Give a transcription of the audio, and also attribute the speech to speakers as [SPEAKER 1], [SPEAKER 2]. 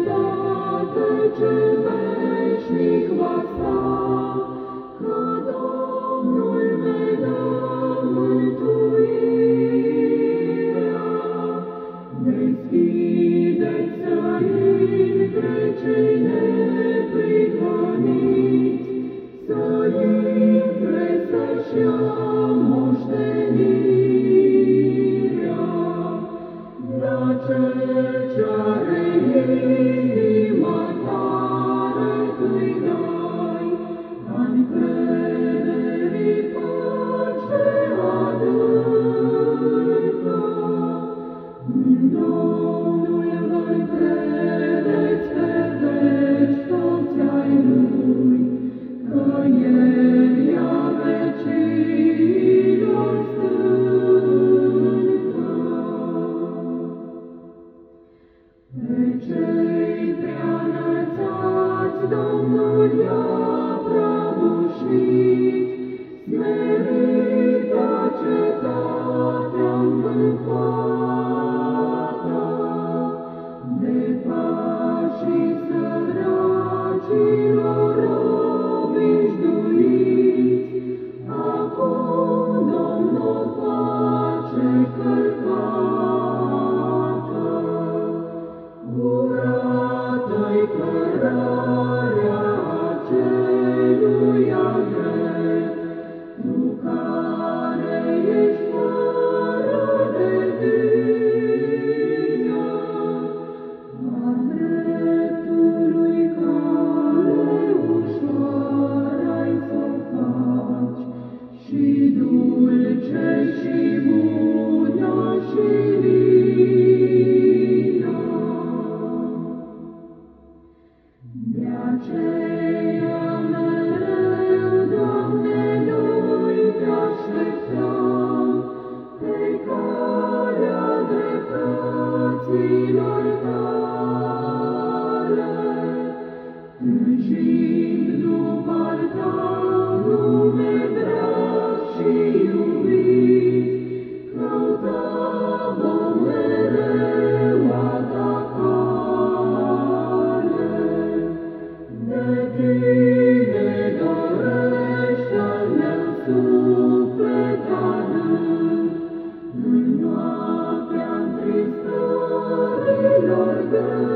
[SPEAKER 1] cetate ce veșnic va sta, că Domnul ne dă mântuirea. Deschideți să intre cei neprihăniți, să intre să-și ia moștenirea. La cel ce-are inima tare tu-i dai, a încrederii pace adâncă. În Domnul vă încredeți pe veci toți ai Lui, că El ia vecilor stâncă. Pe cei prea-înălțați Domnul i-a prăbușit, smerita cetatea îngânfată, de pașii săracilor obișnuiți. Acum Domnul face călcată, curată-i cărarea aceluia drept, tu care ești fără de vină. A dreptului cale ușoară-i s-o faci, și dulce și bună și lină. De aceea mereu, Doamne, noi te așteptăm pe calea dreptăților Tale, tânjind după-al Tău nume drept și iubit, căutăm vom mereu a Ta cale. De Tine dorește-l suflet adânc, în noaptea întristărilor grele.